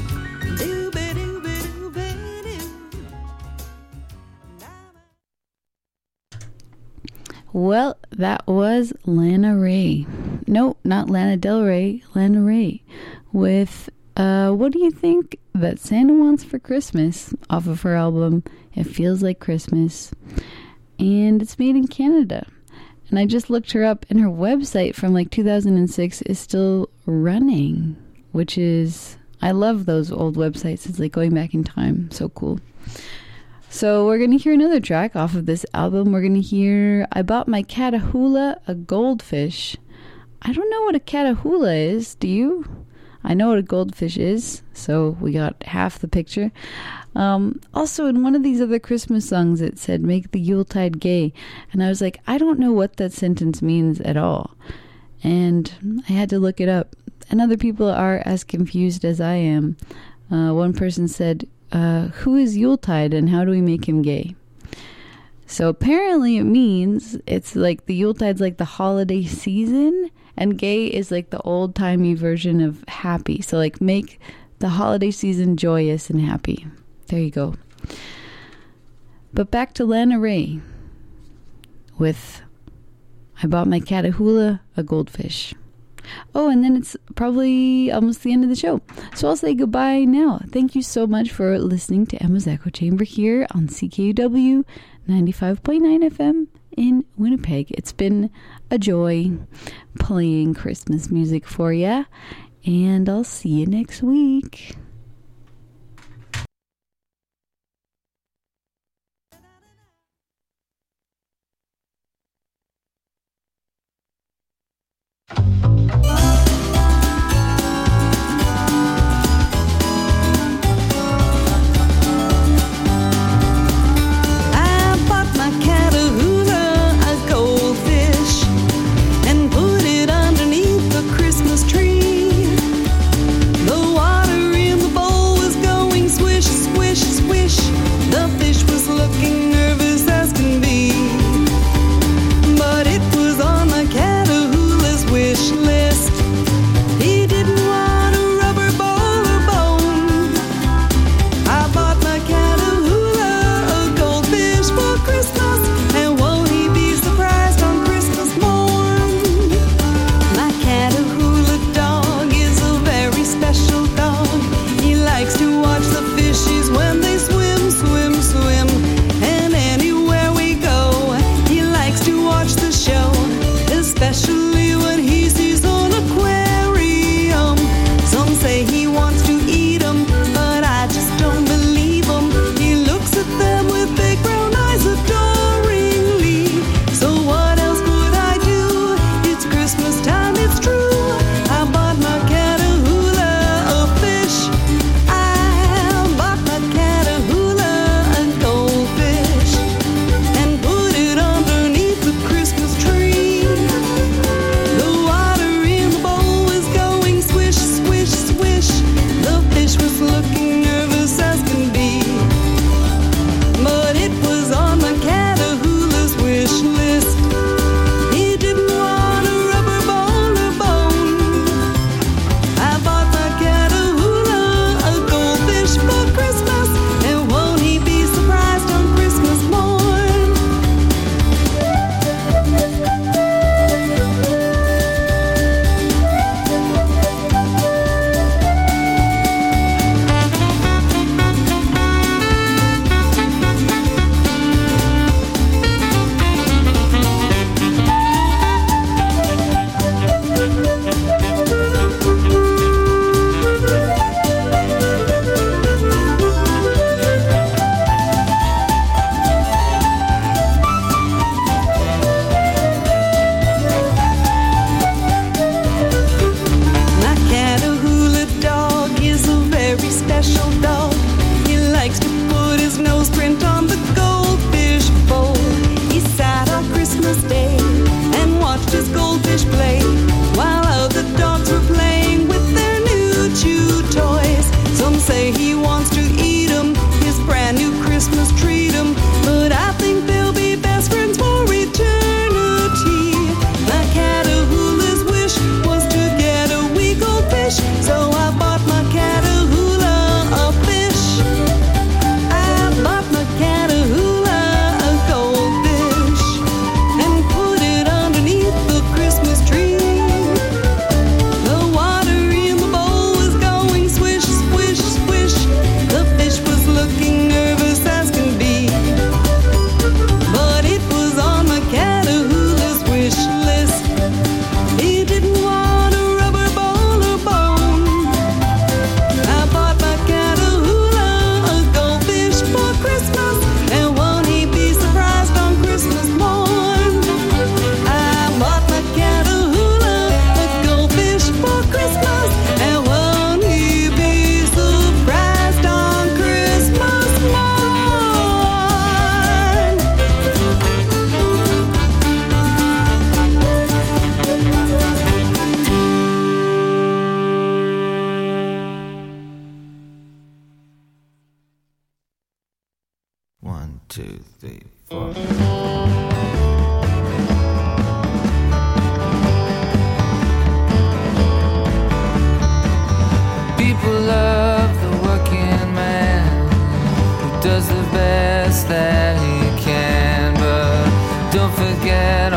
Well, that was Lana Ray. No, not Lana Del Rey, Lana Ray. With, uh, what do you think that Santa wants for Christmas? Off of her album, It Feels Like Christmas. And it's made in Canada. And I just looked her up, and her website from like two thousand six is still running, which is, I love those old websites. It's like going back in time. So cool. So we're going to hear another track off of this album. We're going to hear I Bought My Catahoula a Goldfish. I don't know what a Catahoula is. Do you? I know what a goldfish is, so we got half the picture. Um, also, in one of these other Christmas songs, it said, make the Yuletide gay. And I was like, I don't know what that sentence means at all. And I had to look it up. And other people are as confused as I am. Uh, one person said, uh, who is Yuletide and how do we make him gay? So apparently it means it's like the Yuletide's like the holiday season, and gay is like the old-timey version of happy. So like make the holiday season joyous and happy. There you go. But back to Lana Ray with I Bought My Catahoula a Goldfish. Oh, and then it's probably almost the end of the show. So I'll say goodbye now. Thank you so much for listening to Emma's Echo Chamber here on C K U W ninety-five point nine F M in Winnipeg. It's been a joy playing Christmas music for you, and I'll see you next week.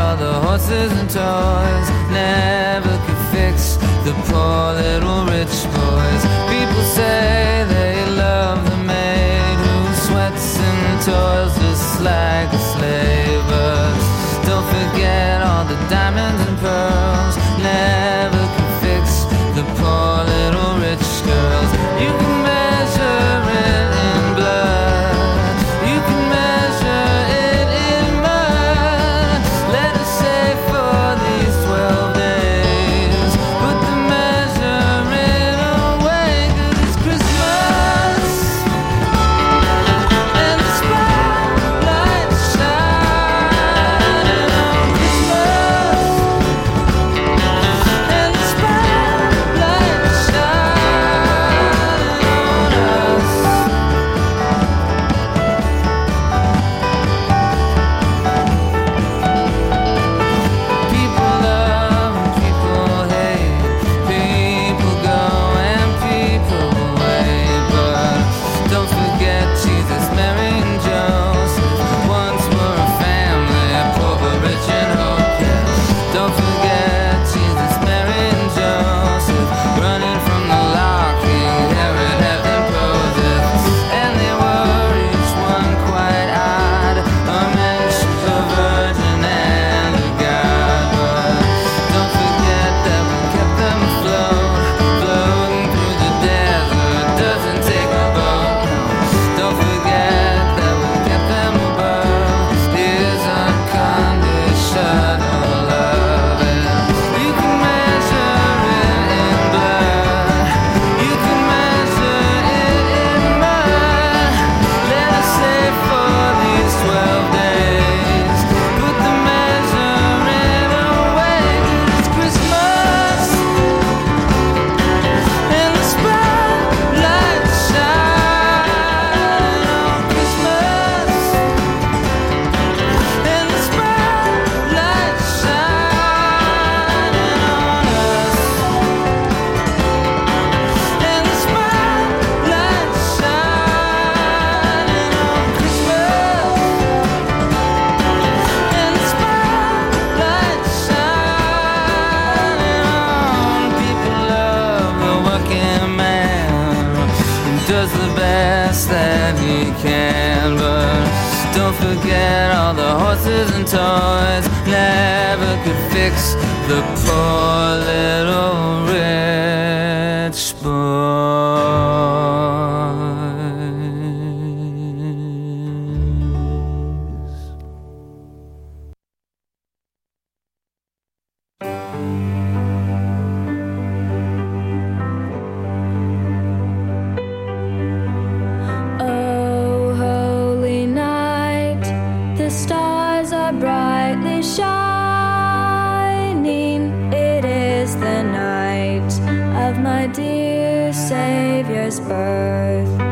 all the horses and toys never could fix the poor little rich boys. People say they love the maid who sweats and toils just like a slave, but don't forget all the diamonds and pearls never could fix the poor little rich girls. You can measure it in blood, you can measure it in mud. Let us say for these twelve days, put the measurement away, 'cause it's Christmas and the spotlight shining on Christmas, and the spotlight shining on us. People love and people hate, people go and people wait, but don't forget Jesus, Mary and Joseph once were a family, poor but rich in hope. Yeah. Don't forget Jesus, Mary and Joseph running from the law, King Herod had them posed, and they were each one quite odd, a mix of virgin and a god. But don't forget that we kept them afloat, floating through the desert, doesn't take a boat. Don't forget that we kept them above His unconditional love. And you can measure it in blood, you can measure it in mud. Let us say for these twelve days, put the measurement away, 'cause it's Christmas and the spotlight shining on Christmas, and the spotlight shining on us, and the spotlight shining on Christmas, and the spotlight shining on. People love the working man who does the best that he can, but don't forget all the horses and toys never could fix the poor little rich boys. Oh, holy night, the stars are brightly shining. It is the night of my dear Savior's birth.